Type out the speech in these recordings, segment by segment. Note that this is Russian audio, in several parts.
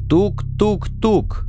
Тук-тук-тук.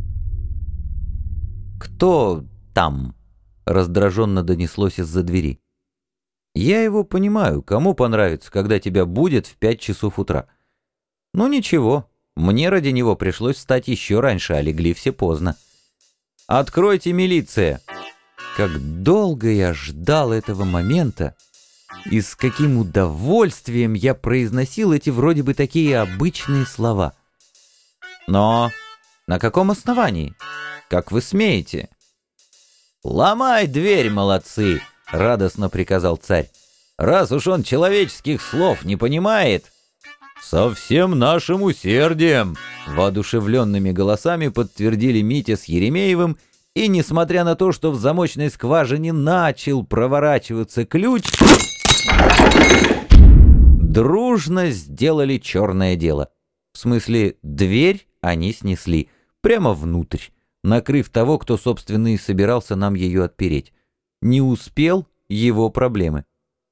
«Кто там?» — раздраженно донеслось из-за двери. «Я его понимаю, кому понравится, когда тебя будет в 5 часов утра. Ну ничего, мне ради него пришлось встать еще раньше, а легли все поздно. Откройте, милиция!» Как долго я ждал этого момента, и с каким удовольствием я произносил эти вроде бы такие обычные слова. «Но на каком основании? Как вы смеете?» «Ломай дверь, молодцы!» — радостно приказал царь. «Раз уж он человеческих слов не понимает...» «Со всем нашим усердием!» — воодушевленными голосами подтвердили Митя с Еремеевым, и, несмотря на то, что в замочной скважине начал проворачиваться ключ, дружно сделали черное дело. В смысле, дверь они снесли прямо внутрь, накрыв того, кто, собственно, и собирался нам ее отпереть. Не успел — его проблемы.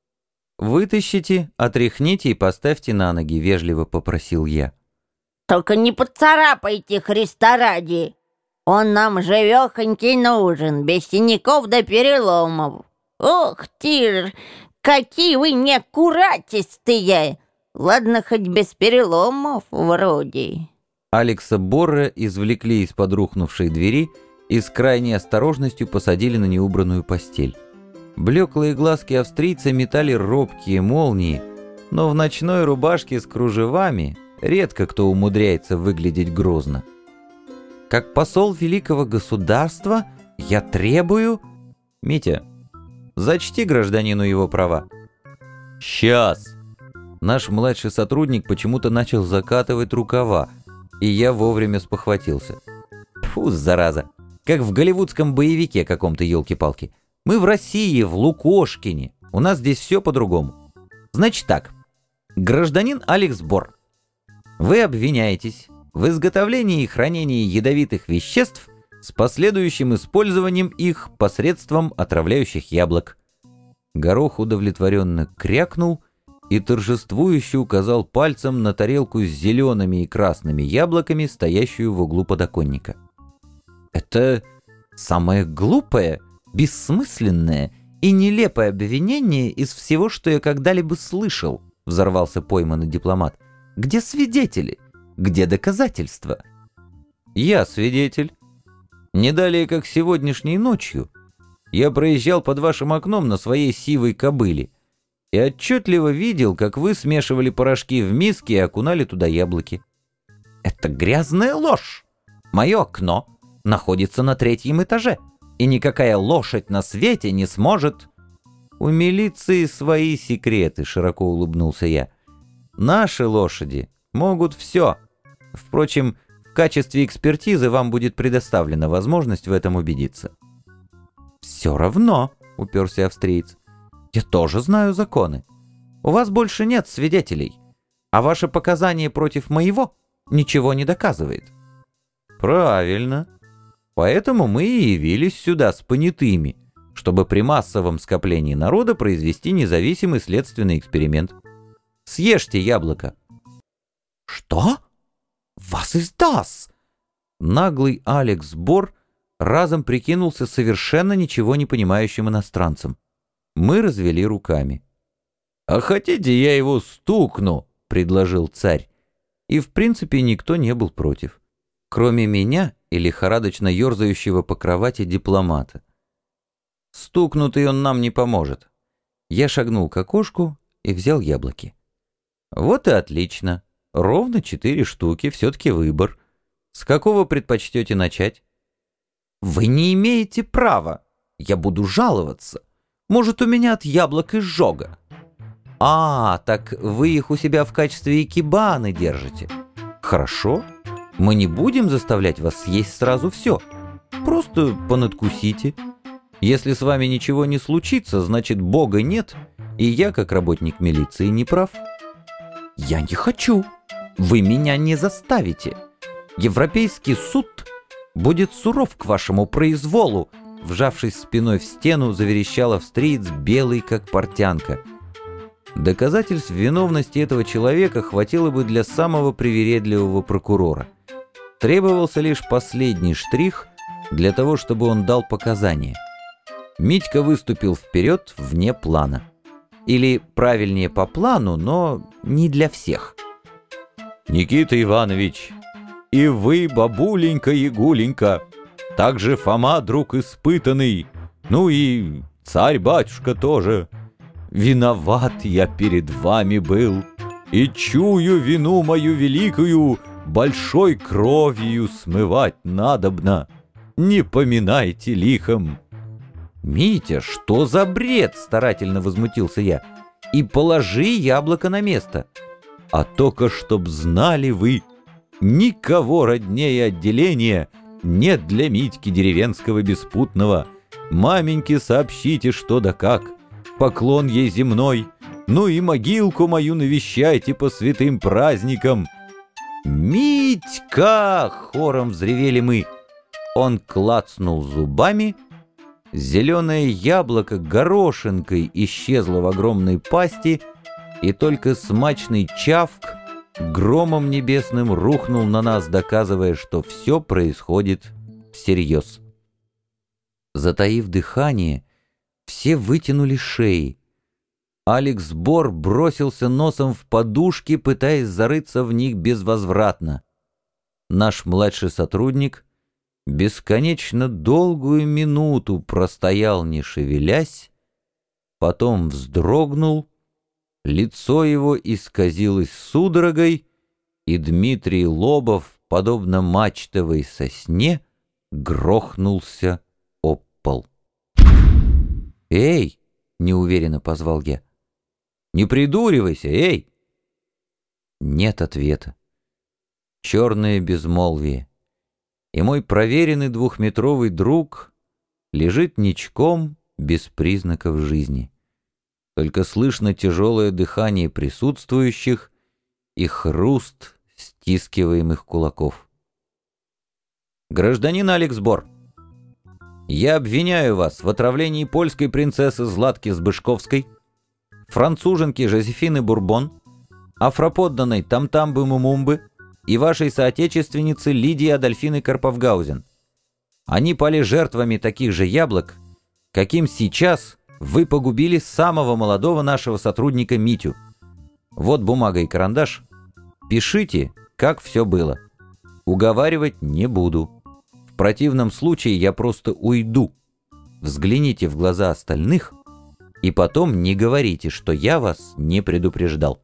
«Вытащите, отряхните и поставьте на ноги», — вежливо попросил я. «Только не поцарапайте, Христа ради! Он нам живехонький нужен, без синяков да переломов. Ох ты, какие вы неаккуратистые! Ладно, хоть без переломов вроде». Алекса Борра извлекли из-под рухнувшей двери и с крайней осторожностью посадили на неубранную постель. Блеклые глазки австрийца метали робкие молнии, но в ночной рубашке с кружевами редко кто умудряется выглядеть грозно. «Как посол великого государства я требую...» «Митя, зачти гражданину его права». «Сейчас!» Наш младший сотрудник почему-то начал закатывать рукава, и я вовремя спохватился. Фу, зараза, как в голливудском боевике каком-то, елки-палки. Мы в России, в Лукошкине. У нас здесь все по-другому. Значит так, гражданин Алекс Бор, вы обвиняетесь в изготовлении и хранении ядовитых веществ с последующим использованием их посредством отравляющих яблок. Горох удовлетворенно крякнул и торжествующе указал пальцем на тарелку с зелеными и красными яблоками, стоящую в углу подоконника. «Это самое глупое, бессмысленное и нелепое обвинение из всего, что я когда-либо слышал», — взорвался пойманный дипломат. «Где свидетели? Где доказательства?» «Я свидетель. Не далее, как сегодняшней ночью, я проезжал под вашим окном на своей сивой кобыле и отчетливо видел, как вы смешивали порошки в миске и окунали туда яблоки». «Это грязная ложь. Мое окно находится на 3-м этаже, и никакая лошадь на свете не сможет...» «У милиции свои секреты», — широко улыбнулся я. «Наши лошади могут все. Впрочем, в качестве экспертизы вам будет предоставлена возможность в этом убедиться». «Все равно», — уперся австриец, — «я тоже знаю законы. У вас больше нет свидетелей, а ваше показание против моего ничего не доказывает». «Правильно. Поэтому мы и явились сюда с понятыми, чтобы при массовом скоплении народа произвести независимый следственный эксперимент. Съешьте яблоко». «Что? Was ist das?» Наглый Алекс Бор разом прикинулся совершенно ничего не понимающим иностранцем. Мы развели руками. «А хотите, я его стукну?» — предложил царь. И в принципе никто не был против, кроме меня и лихорадочно ерзающего по кровати дипломата. Стукнутый он нам не поможет. Я шагнул к окошку и взял яблоки. «Вот и отлично. Ровно 4 штуки, все-таки выбор. С какого предпочтете начать?» «Вы не имеете права. Я буду жаловаться. Может, у меня от яблок изжога». «А, так вы их у себя в качестве икебаны держите. Хорошо. Мы не будем заставлять вас съесть сразу все. Просто понадкусите. Если с вами ничего не случится, значит, Бога нет, и я, как работник милиции, не прав». «Я не хочу. Вы меня не заставите. Европейский суд будет суров к вашему произволу», — вжавшись спиной в стену, заверещал австриец, белый как портянка. Доказательств виновности этого человека хватило бы для самого привередливого прокурора. Требовался лишь последний штрих для того, чтобы он дал показания. Митька выступил вперед вне плана. Или, правильнее, по плану, но не для всех. «Никита Иванович, и вы, бабуленька Ягуленька, также Фома, друг испытанный, ну и царь-батюшка тоже. Виноват я перед вами был, и чую вину мою великую большой кровью смывать надобно. Не поминайте лихом». «Митя, что за бред?» — старательно возмутился я. «И положи яблоко на место». «А только чтоб знали вы, никого роднее отделения нет для Митьки деревенского беспутного. Маменьке сообщите, что да как. Поклон ей земной, ну и могилку мою навещайте по святым праздникам». «Митька!» — хором взревели мы. Он клацнул зубами. Зеленое яблоко горошинкой исчезло в огромной пасти, и только смачный чавк громом небесным рухнул на нас, доказывая, что все происходит всерьез. Затаив дыхание, все вытянули шеи. Алекс Бор бросился носом в подушки, пытаясь зарыться в них безвозвратно. Наш младший сотрудник бесконечно долгую минуту простоял, не шевелясь, потом вздрогнул, лицо его исказилось судорогой, и Дмитрий Лобов, подобно мачтовой сосне, грохнулся об пол. «Эй!» — неуверенно позвал я. «Не придуривайся, эй!» Нет ответа. Черное безмолвие. И мой проверенный двухметровый друг лежит ничком, без признаков жизни. Только слышно тяжелое дыхание присутствующих и хруст стискиваемых кулаков. «Гражданин Алекс Бор, я обвиняю вас в отравлении польской принцессы Златки Збышковской, француженки Жозефины Бурбон, афроподданной Тамтамбы-Мумумбы и вашей соотечественницы Лидии Адольфины Карповгаузен. Они пали жертвами таких же яблок, каким сейчас вы погубили самого молодого нашего сотрудника Митю. Вот бумага и карандаш. Пишите, как все было. Уговаривать не буду. В противном случае я просто уйду. Взгляните в глаза остальных и потом не говорите, что я вас не предупреждал».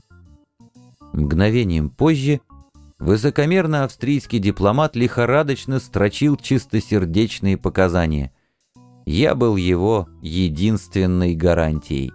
Мгновением позже высокомерно австрийский дипломат лихорадочно строчил чистосердечные показания. Я был его единственной гарантией.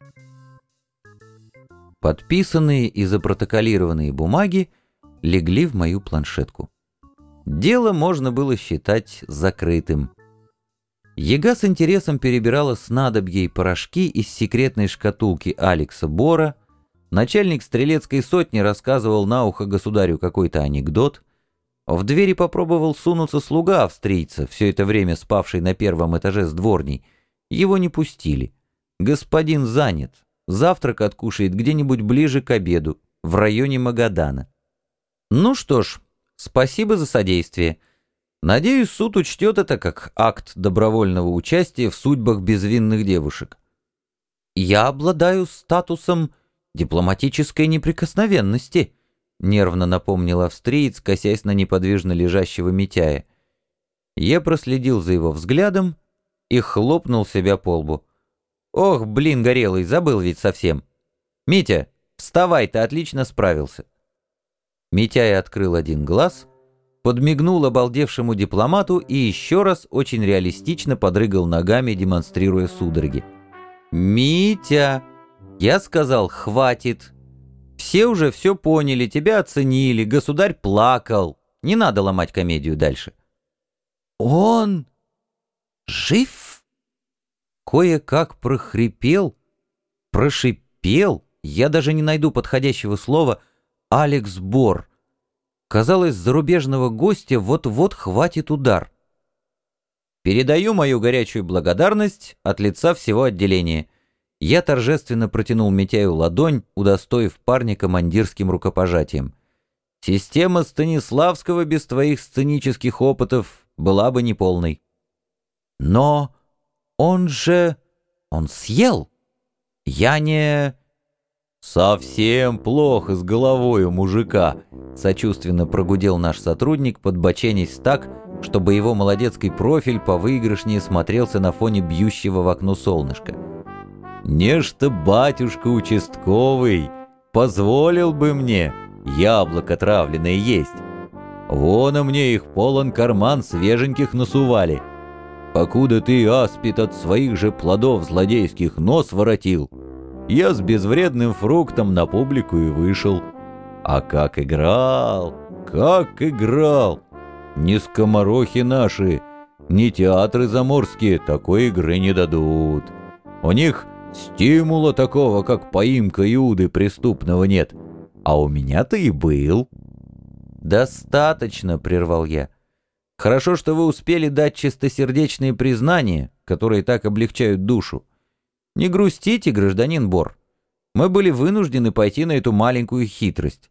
Подписанные и запротоколированные бумаги легли в мою планшетку. Дело можно было считать закрытым. Яга с интересом перебирала снадобья и порошки из секретной шкатулки Алекса Бора. Начальник стрелецкой сотни рассказывал на ухо государю какой-то анекдот. В двери попробовал сунуться слуга австрийца, все это время спавший на первом этаже с дворней. Его не пустили. Господин занят. Завтрак откушает где-нибудь ближе к обеду, в районе Магадана. Ну что ж, спасибо за содействие. Надеюсь, суд учтет это как акт добровольного участия в судьбах безвинных девушек. Я обладаю статусом дипломатической неприкосновенности, нервно напомнил австриец, косясь на неподвижно лежащего Митяя. Я проследил за его взглядом и хлопнул себя по лбу. «Ох, блин, горелый, забыл ведь совсем. Митя, вставай, ты отлично справился». Митяй открыл один глаз, подмигнул обалдевшему дипломату и еще раз очень реалистично подрыгал ногами, демонстрируя судороги. «Митя, я сказал, хватит. Все уже все поняли, тебя оценили, государь плакал. Не надо ломать комедию дальше». «Он жив?» Кое-как прохрипел, прошипел, я даже не найду подходящего слова, Алекс Бор. Казалось, зарубежного гостя вот-вот хватит удар. «Передаю мою горячую благодарность от лица всего отделения». Я торжественно протянул Митяю ладонь, удостоив парня командирским рукопожатием. Система Станиславского без твоих сценических опытов была бы неполной. Но он же... он съел. Я не... «Совсем плохо с головой у мужика», — сочувственно прогудел наш сотрудник, подбоченясь так, чтобы его молодецкий профиль повыигрышнее смотрелся на фоне бьющего в окно солнышка. «Нечто батюшка участковый позволил бы мне яблоко травленное есть. Вон и мне их полон карман свеженьких насували. Покуда ты, аспид, от своих же плодов злодейских нос воротил, я с безвредным фруктом на публику и вышел. А как играл, как играл! Ни скоморохи наши, ни театры заморские такой игры не дадут. У них стимула такого, как поимка Иуды преступного, нет. А у меня-то и был». «Достаточно», — прервал я. «Хорошо, что вы успели дать чистосердечные признания, которые так облегчают душу. Не грустите, гражданин Бор. Мы были вынуждены пойти на эту маленькую хитрость».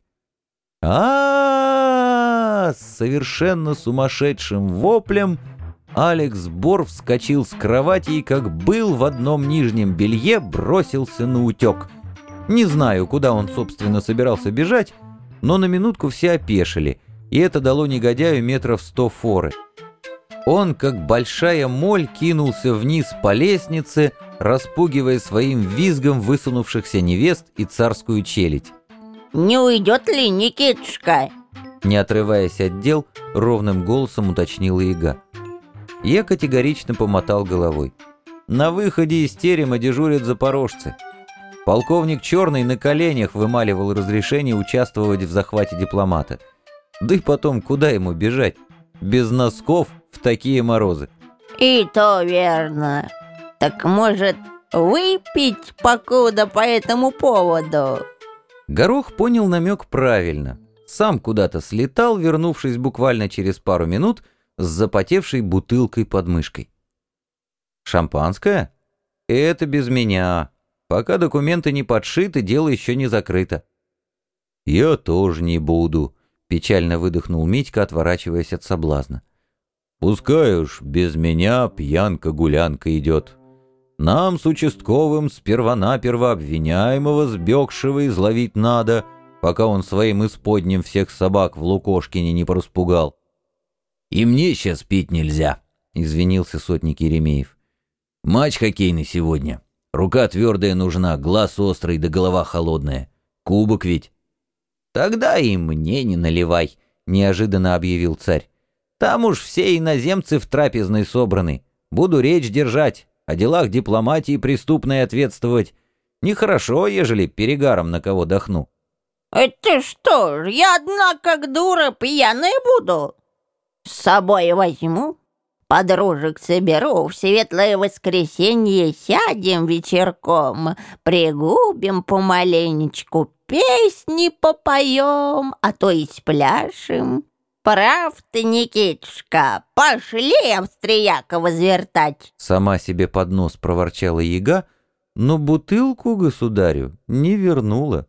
С совершенно сумасшедшим воплем Алекс Бор вскочил с кровати и, как был в одном нижнем белье, бросился на утек. Не знаю, куда он, собственно, собирался бежать, но на минутку все опешили, и это дало негодяю метров 100 форы. Он, как большая моль, кинулся вниз по лестнице, распугивая своим визгом высунувшихся невест и царскую челядь. Не уйдет ли Никитушка? Не отрываясь от дел, ровным голосом уточнила яга. Я категорично помотал головой. На выходе из терема дежурят запорожцы. Полковник Черный на коленях вымаливал разрешение участвовать в захвате дипломата. Да и потом, куда ему бежать? Без носков в такие морозы. И то верно. Так может, выпить покуда по этому поводу? Горох понял намек правильно. Сам куда-то слетал, вернувшись буквально через пару минут с запотевшей бутылкой под мышкой. «Шампанское? Это без меня. Пока документы не подшиты, дело еще не закрыто». «Я тоже не буду», — печально выдохнул Митька, отворачиваясь от соблазна. «Пускай уж без меня пьянка-гулянка идет. Нам с участковым сперва-наперво обвиняемого сбегшего изловить надо, пока он своим исподним всех собак в Лукошкине не пораспугал». «И мне сейчас пить нельзя», — извинился сотник Еремеев. «Матч хоккейный сегодня. Рука твердая нужна, глаз острый да голова холодная. Кубок ведь». «Тогда и мне не наливай», — неожиданно объявил царь. «Там уж все иноземцы в трапезной собраны. Буду речь держать, о делах дипломатии преступной ответствовать. Нехорошо, ежели перегаром на кого дохну». «Это что ж, я одна как дура пьяная буду? С собой возьму, подружек соберу, в светлое воскресенье сядем вечерком, пригубим помаленечку, песни попоем, а то и спляшем. Прав ты, Никитушка, пошли австрияка возвертать». Сама себе под нос проворчала яга, но бутылку государю не вернула.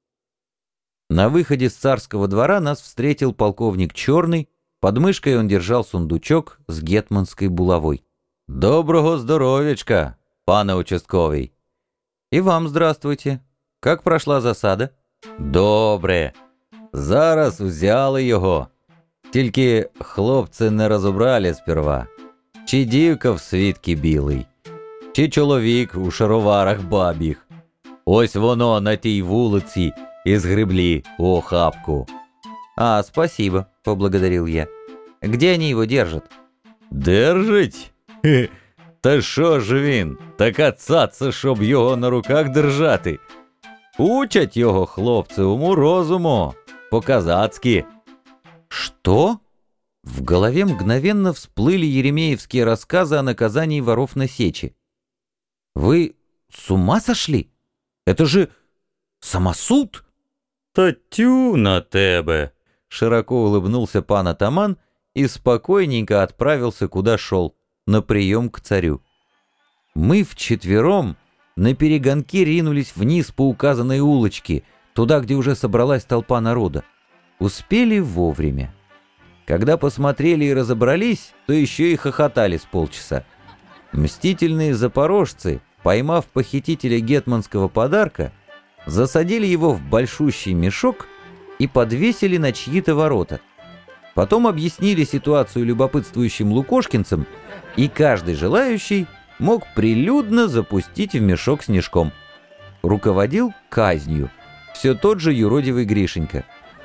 На выходе с царского двора нас встретил полковник Черный. Под мышкой он держал сундучок с гетманской булавой. «Доброго здоровечка, пане участковый!» «И вам здравствуйте. Как прошла засада?» «Добре. Зараз взяли його. Тільки хлопці не розібрали сперва. Чи дівка в світки білий, чи чоловік у шароварах бабіх. Ось воно на тій вулиці і згреблі у охапку». «А, спасибо», — поблагодарил я. «Где они его держат?» «Держать? Та що ж він? Така цаца, щоб його на руках держати. Учать його хлопці уму-розуму, по-казацки». «Что?» В голове мгновенно всплыли еремеевские рассказы о наказании воров на сече. «Вы с ума сошли? Это же самосуд!» «Та тю на тебе!» Широко улыбнулся пан атаман и спокойненько отправился куда шел, на прием к царю. Мы вчетвером на перегонки ринулись вниз по указанной улочке, туда, где уже собралась толпа народа. Успели вовремя. Когда посмотрели и разобрались, то еще и хохотали с полчаса. Мстительные запорожцы, поймав похитителя гетманского подарка, засадили его в большущий мешок и подвесили на чьи-то ворота. Потом объяснили ситуацию любопытствующим лукошкинцам, и каждый желающий мог прилюдно запустить в мешок снежком. Руководил казнью все тот же юродивый Гришенька.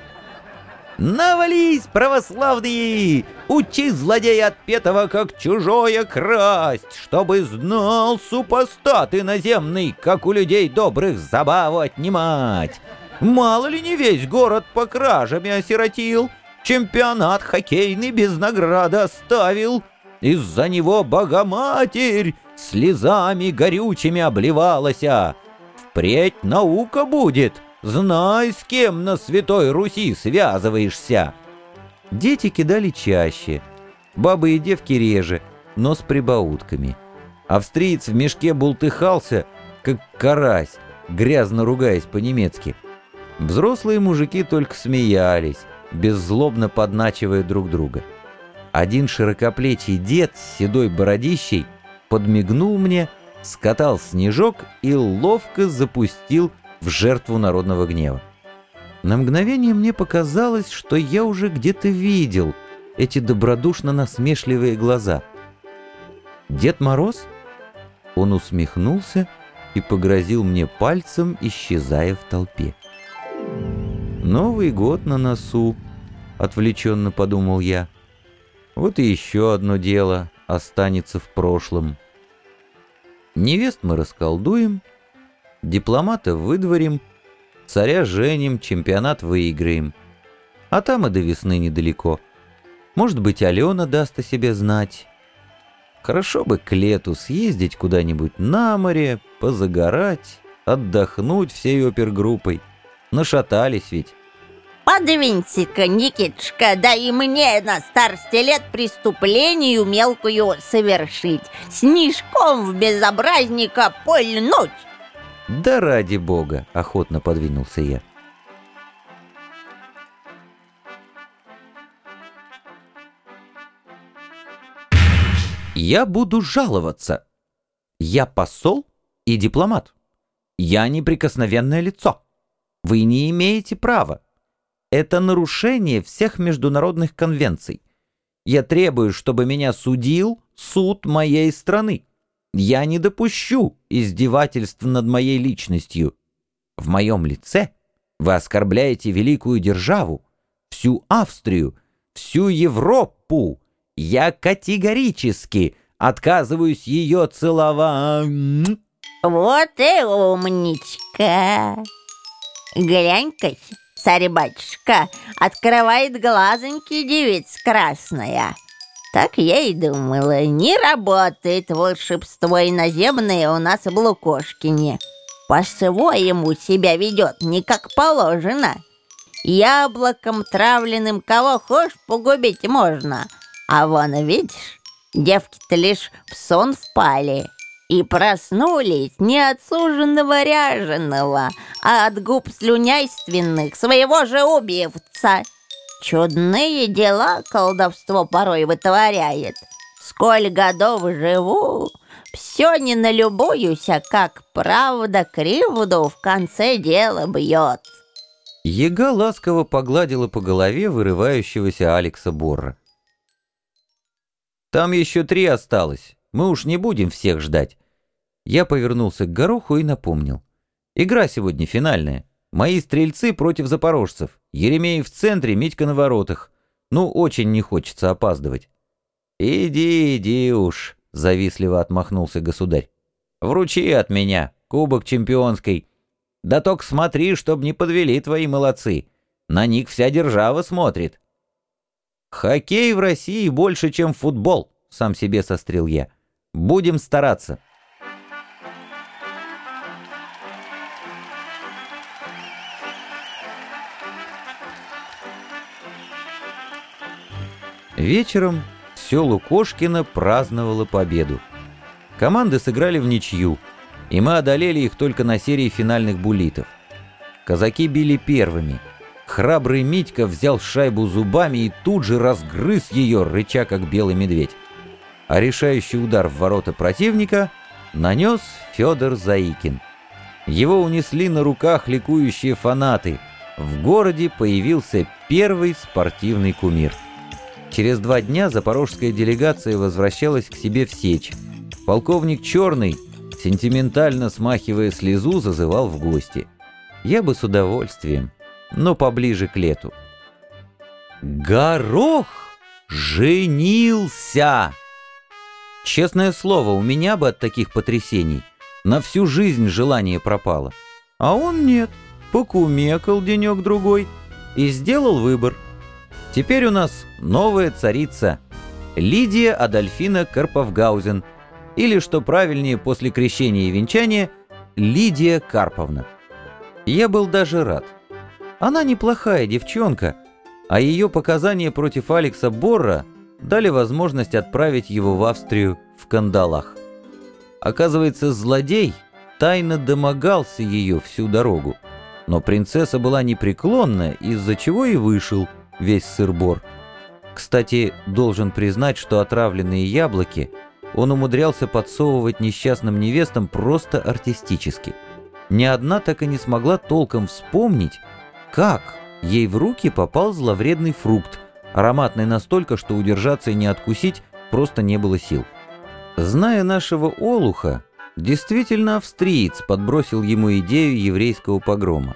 «Навались, православные! Учи злодея отпетого, как чужое красть, чтобы знал супостат иноземный, как у людей добрых забаву отнимать! Мало ли не весь город по кражами осиротил, чемпионат хоккейный без награды оставил, из-за него Богоматерь слезами горючими обливалася. Впредь наука будет! Знай, с кем на Святой Руси связываешься!» Дети кидали чаще, бабы и девки реже, но с прибаутками. Австриец в мешке бултыхался, как карась, грязно ругаясь по-немецки. Взрослые мужики только смеялись, беззлобно подначивая друг друга. Один широкоплечий дед с седой бородищей подмигнул мне, скатал снежок и ловко запустил в жертву народного гнева. На мгновение мне показалось, что я уже где-то видел эти добродушно-насмешливые глаза. Дед Мороз? Он усмехнулся и погрозил мне пальцем, исчезая в толпе. «Новый год на носу», — отвлеченно подумал я. «Вот и еще одно дело останется в прошлом. Невест мы расколдуем, дипломата выдворим, царя женим, чемпионат выиграем. А там и до весны недалеко. Может быть, Алена даст о себе знать. Хорошо бы к лету съездить куда-нибудь на море, позагорать, отдохнуть всей опергруппой. Нашатались ведь». «Подвинься-ка, Никитушка, да и мне на старости лет преступлению мелкую совершить, снежком в безобразника пульнуть!» «Да ради бога!» — охотно подвинулся я. «Я буду жаловаться. Я посол и дипломат. Я неприкосновенное лицо. Вы не имеете права. Это нарушение всех международных конвенций. Я требую, чтобы меня судил суд моей страны. Я не допущу издевательств над моей личностью. В моем лице вы оскорбляете великую державу, всю Австрию, всю Европу. Я категорически отказываюсь ее целовать». Вот и умничка. Глянь-ка, царь-батюшка открывает глазоньки девица красная. Так я и думала, не работает волшебство иноземное у нас в Лукошкине. По-своему себя ведет, не как положено. Яблоком травленным кого хошь погубить можно. А вон, видишь, девки-то лишь в сон впали и проснулись не от суженого ряженого, а от губ слюняйственных своего же убивца. Чудные дела колдовство порой вытворяет. Сколь годов живу, все не налюбуюсь, а как правда кривду в конце дела бьет. Яга ласково погладила по голове вырывающегося Алекса Борра. «Там еще 3 осталось. Мы уж не будем всех ждать». Я повернулся к Гороху и напомнил. «Игра сегодня финальная. Мои стрельцы против запорожцев. Еремеев в центре, Митька на воротах. Ну, очень не хочется опаздывать». «Иди, иди уж», — завистливо отмахнулся государь. «Вручи от меня кубок чемпионской. Да только смотри, чтоб не подвели твои молодцы. На них вся держава смотрит». «Хоккей в России больше, чем футбол», — сам себе сострил я. «Будем стараться». Вечером все Лукошкино праздновало победу. Команды сыграли в ничью, и мы одолели их только на серии финальных буллитов. Казаки били первыми. Храбрый Митька взял шайбу зубами и тут же разгрыз ее, рыча как белый медведь. А решающий удар в ворота противника нанес Федор Заикин. Его унесли на руках ликующие фанаты. В городе появился первый спортивный кумир. Через 2 дня запорожская делегация возвращалась к себе в Сечь. Полковник Черный, сентиментально смахивая слезу, зазывал в гости. Я бы с удовольствием, но поближе к лету. Горох женился! Честное слово, у меня бы от таких потрясений на всю жизнь желание пропало. А он нет, покумекал денек-другой и сделал выбор. Теперь у нас новая царица Лидия Адольфина Карповгаузен, или, что правильнее после крещения и венчания, Лидия Карповна. Я был даже рад. Она неплохая девчонка, а ее показания против Алекса Борра дали возможность отправить его в Австрию в кандалах. Оказывается, злодей тайно домогался ее всю дорогу, но принцесса была непреклонна, из-за чего и вышел весь сыр-бор. Кстати, должен признать, что отравленные яблоки он умудрялся подсовывать несчастным невестам просто артистически. Ни одна так и не смогла толком вспомнить, как ей в руки попал зловредный фрукт, ароматный настолько, что удержаться и не откусить просто не было сил. Зная нашего олуха, действительно австриец подбросил ему идею еврейского погрома.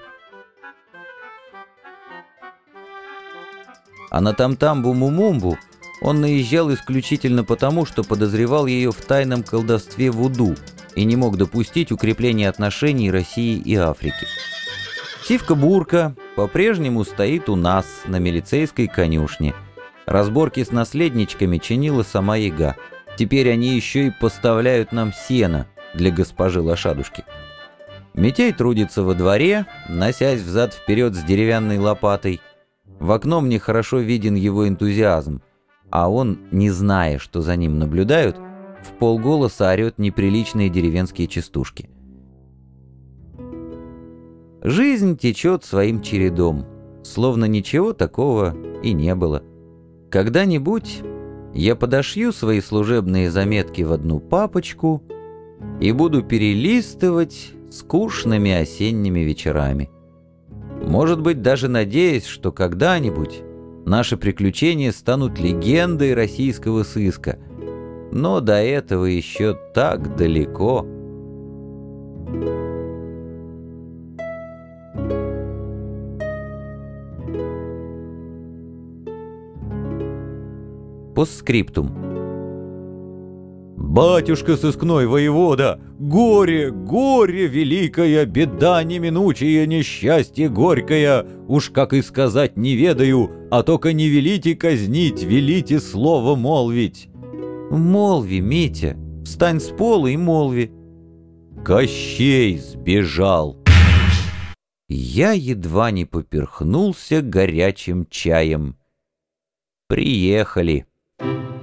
А на Тамтамбу-Мумумбу он наезжал исключительно потому, что подозревал ее в тайном колдовстве вуду и не мог допустить укрепления отношений России и Африки. Сивка-бурка по-прежнему стоит у нас на милицейской конюшне. Разборки с наследничками чинила сама яга. Теперь они еще и поставляют нам сено для госпожи лошадушки. Митяй трудится во дворе, носясь взад-вперед с деревянной лопатой. В окно мне хорошо виден его энтузиазм, а он, не зная, что за ним наблюдают, вполголоса орет неприличные деревенские частушки. Жизнь течет своим чередом, словно ничего такого и не было. Когда-нибудь я подошью свои служебные заметки в одну папочку и буду перелистывать скучными осенними вечерами. Может быть, даже надеясь, что когда-нибудь наши приключения станут легендой российского сыска. Но до этого еще так далеко. Постскриптум. «Батюшка сыскной воевода, горе, горе великая, беда неминучая, несчастье горькое, уж как и сказать не ведаю, а только не велите казнить, велите слово молвить». Молви, Митя, встань с пола и молви. Кощей сбежал. Я едва не поперхнулся горячим чаем. Приехали.